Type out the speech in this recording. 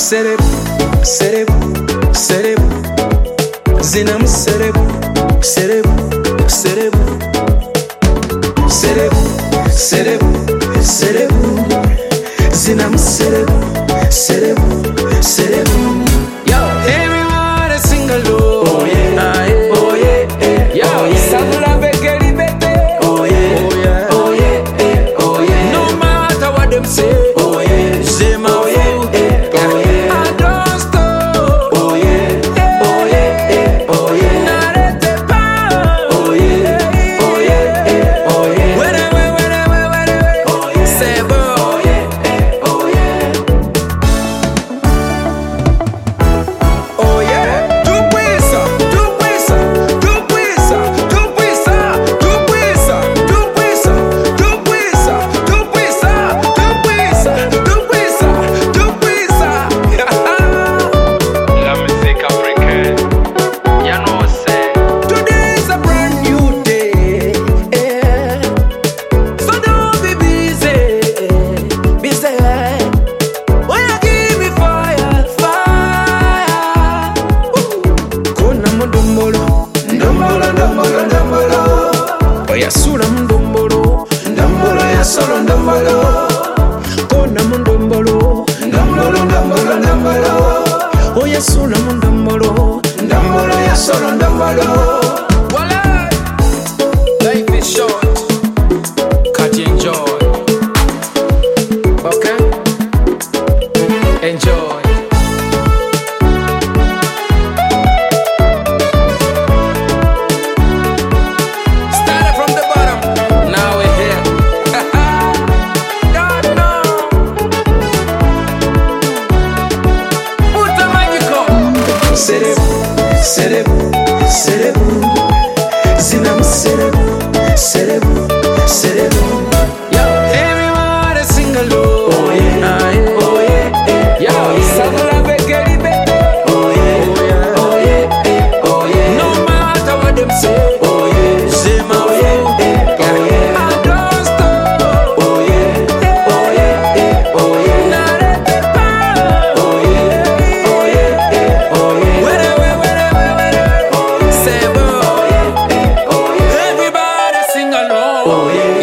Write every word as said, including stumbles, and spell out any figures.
Serep, serep, serep. Zinam serep, serep, serep. Serep, serep, serep. Zinam serep, serep, serep. Yo, everyone sing along. Oh yeah, ah, yeah. Oh yeah, yeah. Yo, oh, yeah. Sabula bekeli bete. Oh yeah, oh yeah, oh yeah, yeah. Oh yeah. No matter what them say. Oh yeah, Zema. Oh yeah, yeah. Oh yeah. I don't stop. Oh yeah, yeah. Oh yeah, yeah. Oh yeah. Narete pa. Oh yeah, oh yeah, yeah. Oh yeah. Wherever, wherever, wherever. Oh yeah. Sebo. Oh yeah, yeah. Oh yeah. Oh yeah. Tu puisa, tu puisa, tu puisa, tu puisa, tu puisa, tu puisa, tu puisa, tu puisa, tu puisa, tu puisa, tu puisa. La musique africaine, ya know say. Today is a brand new day, yeah. So don't be busy, busy. When you give me fire, fire. Kona mundumbolo, ndumbolo, ndumbolo, ndumbolo. Oya sula mundumbolo, ndumbolo ya solo ndumbolo. Kona mundumbolo, ndumbolo, ndumbolo, ndumbolo. Oya sula mundumbolo, ndumbolo ya solo ndumbolo. Wala, life is short, cut enjoy. Okay, enjoy. Started from the bottom, now we're here. Don't know. Puta magico. Serep, serep, serep. Zinam serep, serep, serep. Yo, everyone sing along. Oh yeah, ah, yeah. Oh yeah, yeah. Yo, sabula bekeli bete. Oh yeah, oh yeah, oh yeah, yeah. Oh yeah. No matter what them say. Oh yeah, Zema. Oh yeah, yeah. Oh yeah. I don't stop. Oh yeah, oh yeah, yeah. Oh yeah. Narete pa. Oh yeah, oh yeah, yeah. Oh yeah. Wherever, wherever, wherever. Oh yeah. Sebo. Oh yeah, yeah. Oh yeah. Everybody sing along. Oh yeah.